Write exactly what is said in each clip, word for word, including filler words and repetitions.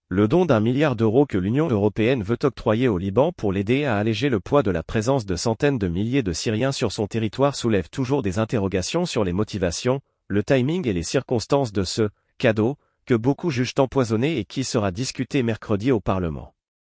Le don d'un milliard d'euros que l'Union européenne veut octroyer au Liban pour l'aider à alléger le poids de la présence de centaines de milliers de Syriens sur son territoire soulève toujours des interrogations sur les motivations, le timing et les circonstances de ce « cadeau » que beaucoup jugent empoisonné et qui sera discuté mercredi au Parlement.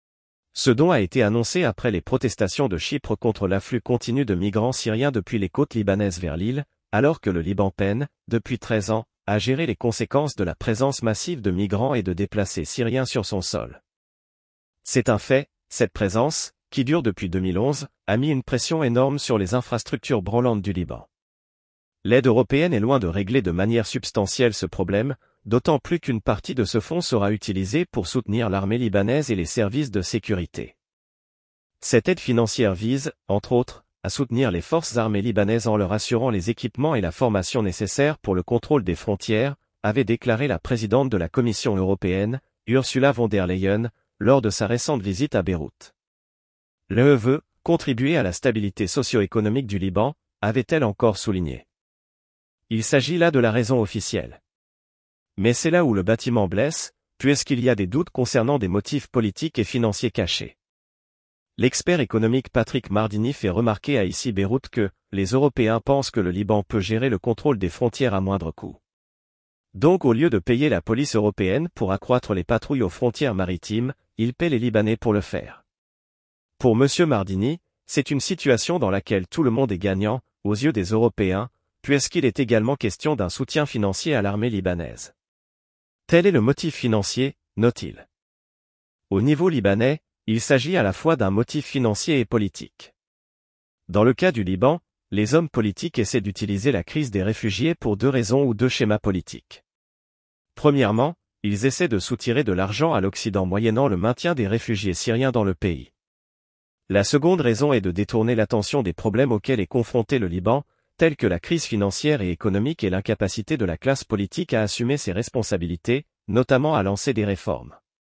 Ce don a été annoncé après les protestations de Chypre contre l'afflux continu de migrants syriens depuis les côtes libanaises vers l'île, alors que le Liban peine, depuis treize ans, à gérer les conséquences de la présence massive de migrants et de déplacés syriens sur son sol. C'est un fait, cette présence, qui dure depuis deux mille onze, a mis une pression énorme sur les infrastructures branlantes du Liban. L'aide européenne est loin de régler de manière substantielle ce problème, d'autant plus qu'une partie de ce fonds sera utilisée pour soutenir l'armée libanaise et les services de sécurité. Cette aide financière vise, entre autres, à soutenir les forces armées libanaises en leur assurant les équipements et la formation nécessaires pour le contrôle des frontières, avait déclaré la présidente de la Commission européenne, Ursula von der Leyen, lors de sa récente visite à Beyrouth. L'E U veut contribuer à la stabilité socio-économique du Liban, avait-elle encore souligné. Il s'agit là de la raison officielle. Mais c'est là où le bâtiment blesse, puisqu'il y a des doutes concernant des motifs politiques et financiers cachés. L'expert économique Patrick Mardini fait remarquer à Ici Beyrouth que les Européens pensent que le Liban peut gérer le contrôle des frontières à moindre coût. Donc au lieu de payer la police européenne pour accroître les patrouilles aux frontières maritimes, ils paient les Libanais pour le faire. Pour M. Mardini, c'est une situation dans laquelle tout le monde est gagnant, aux yeux des Européens, puisqu'il est également question d'un soutien financier à l'armée libanaise. Tel est le motif financier, note-t-il. Au niveau libanais, il s'agit à la fois d'un motif financier et politique. Dans le cas du Liban, les hommes politiques essaient d'utiliser la crise des réfugiés pour deux raisons ou deux schémas politiques. Premièrement, ils essaient de soutirer de l'argent à l'Occident moyennant le maintien des réfugiés syriens dans le pays. La seconde raison est de détourner l'attention des problèmes auxquels est confronté le Liban, tels que la crise financière et économique et l'incapacité de la classe politique à assumer ses responsabilités, notamment à lancer des réformes.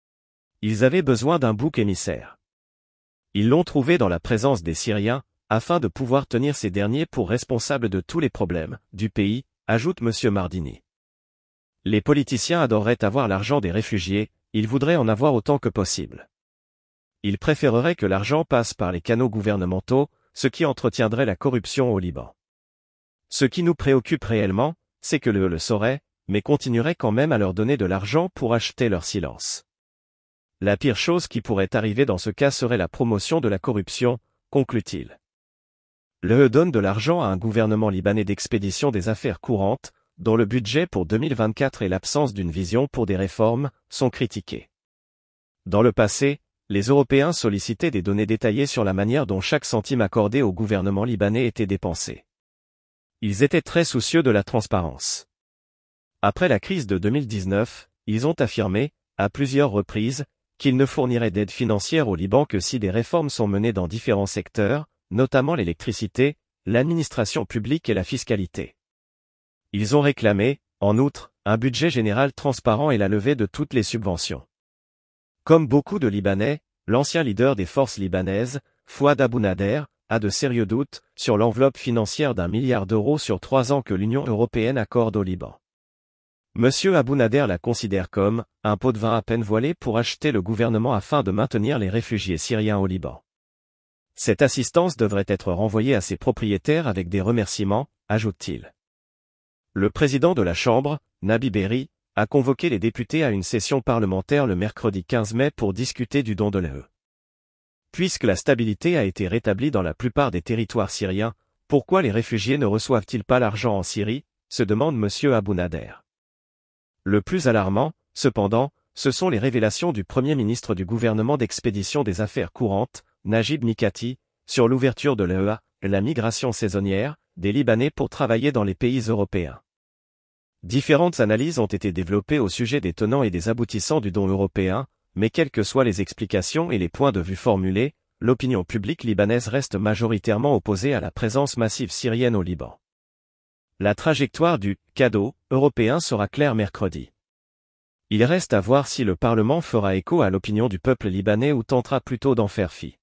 Ils avaient besoin d'un bouc émissaire. Ils l'ont trouvé dans la présence des Syriens, afin de pouvoir tenir ces derniers pour responsables de tous les problèmes du pays, ajoute M. Mardini. Les politiciens adoreraient avoir l'argent des réfugiés, ils voudraient en avoir autant que possible. Ils préféreraient que l'argent passe par les canaux gouvernementaux, ce qui entretiendrait la corruption au Liban. Ce qui nous préoccupe réellement, c'est que l'E U le saurait, mais continuerait quand même à leur donner de l'argent pour acheter leur silence. La pire chose qui pourrait arriver dans ce cas serait la promotion de la corruption, conclut-il. L'E U donne de l'argent à un gouvernement libanais d'expédition des affaires courantes, dont le budget pour deux mille vingt-quatre et l'absence d'une vision pour des réformes sont critiqués. Dans le passé, les Européens sollicitaient des données détaillées sur la manière dont chaque centime accordé au gouvernement libanais était dépensé. Ils étaient très soucieux de la transparence. Après la crise de deux mille dix-neuf, ils ont affirmé, à plusieurs reprises, qu'ils ne fourniraient d'aide financière au Liban que si des réformes sont menées dans différents secteurs, notamment l'électricité, l'administration publique et la fiscalité. Ils ont réclamé, en outre, un budget général transparent et la levée de toutes les subventions. Comme beaucoup de Libanais, l'ancien leader des forces libanaises, Fouad Abounader, a de sérieux doutes sur l'enveloppe financière d'un milliard d'euros sur trois ans que l'Union européenne accorde au Liban. Monsieur Abounader la considère comme un pot de vin à peine voilé pour acheter le gouvernement afin de maintenir les réfugiés syriens au Liban. Cette assistance devrait être renvoyée à ses propriétaires avec des remerciements, ajoute-t-il. Le président de la Chambre, Nabi Berri, a convoqué les députés à une session parlementaire le mercredi quinze mai pour discuter du don de l'E U. Puisque la stabilité a été rétablie dans la plupart des territoires syriens, pourquoi les réfugiés ne reçoivent-ils pas l'argent en Syrie, se demande monsieur Abounader. Le plus alarmant, cependant, ce sont les révélations du premier ministre du gouvernement d'expédition des affaires courantes, Najib Mikati, sur l'ouverture de l'E U à la migration saisonnière des Libanais pour travailler dans les pays européens. Différentes analyses ont été développées au sujet des tenants et des aboutissants du don européen, mais quelles que soient les explications et les points de vue formulés, l'opinion publique libanaise reste majoritairement opposée à la présence massive syrienne au Liban. La trajectoire du « cadeau » européen sera claire mercredi. Il reste à voir si le Parlement fera écho à l'opinion du peuple libanais ou tentera plutôt d'en faire fi.